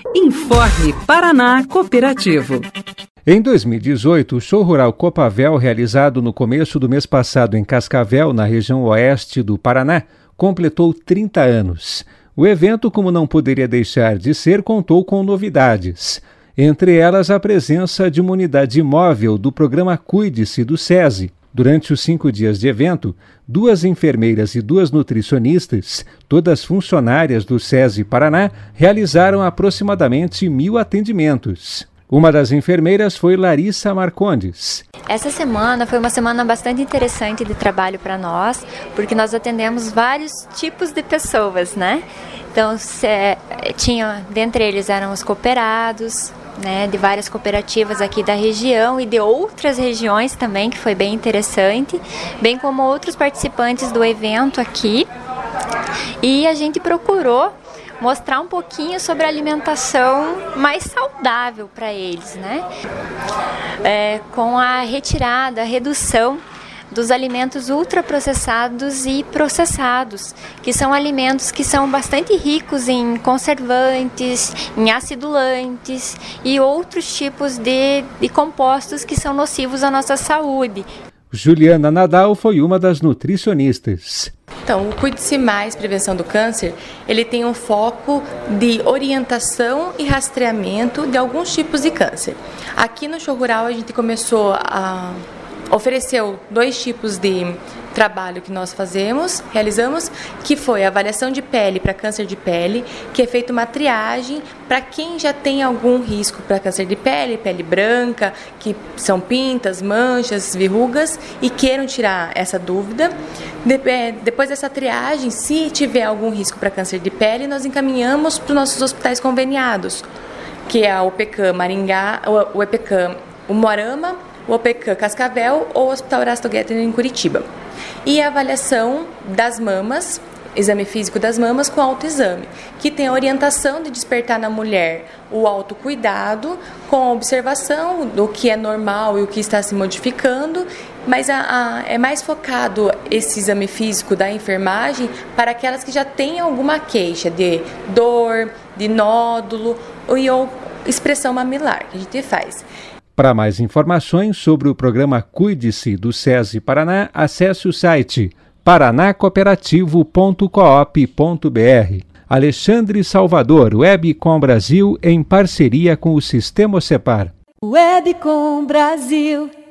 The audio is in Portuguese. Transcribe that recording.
Informe Paraná Cooperativo. Em 2018, o Show Rural Copavel, realizado no começo do mês passado em Cascavel, na região oeste do Paraná, completou 30 anos. O evento, como não poderia deixar de ser, contou com novidades. Entre elas, a presença de uma unidade móvel do programa Cuide-se do SESI. Durante os 5 dias de evento, 2 enfermeiras e 2 nutricionistas, todas funcionárias do SESI Paraná, realizaram aproximadamente 1.000 atendimentos. Uma das enfermeiras foi Larissa Marcondes. Essa semana foi uma semana bastante interessante de trabalho para nós, porque nós atendemos vários tipos de pessoas, né? Então, dentre eles eram os cooperados, né, de várias cooperativas aqui da região e de outras regiões também, que foi bem interessante, bem como outros participantes do evento aqui. E a gente procurou mostrar um pouquinho sobre a alimentação mais saudável para eles, né? Com a redução dos alimentos ultraprocessados e processados, que são alimentos que são bastante ricos em conservantes, em acidulantes e outros tipos de compostos que são nocivos à nossa saúde. Juliana Nadal foi uma das nutricionistas. Então, o Cuide-se Mais Prevenção do Câncer, ele tem um foco de orientação e rastreamento de alguns tipos de câncer. Aqui no Show Rural a gente ofereceu 2 tipos de trabalho que nós realizamos, que foi a avaliação de pele para câncer de pele, que é feita uma triagem para quem já tem algum risco para câncer de pele, pele branca, que são pintas, manchas, verrugas, e queiram tirar essa dúvida. Depois dessa triagem, se tiver algum risco para câncer de pele, nós encaminhamos para os nossos hospitais conveniados, que é a OPECAM Maringá, o EPECAM Umuarama, o OPECAM Cascavel ou o Hospital Horácio Guetter em Curitiba. E a avaliação das mamas, exame físico das mamas com autoexame, que tem a orientação de despertar na mulher o autocuidado com a observação do que é normal e o que está se modificando, mas é mais focado esse exame físico da enfermagem para aquelas que já têm alguma queixa de dor, de nódulo ou expressão mamilar que a gente faz. Para mais informações sobre o programa Cuide-se do SESI Paraná, acesse o site paranacooperativo.coop.br. Alexandre Salvador, Webcom Brasil, em parceria com o Sistema Ocepar. Webcom Brasil.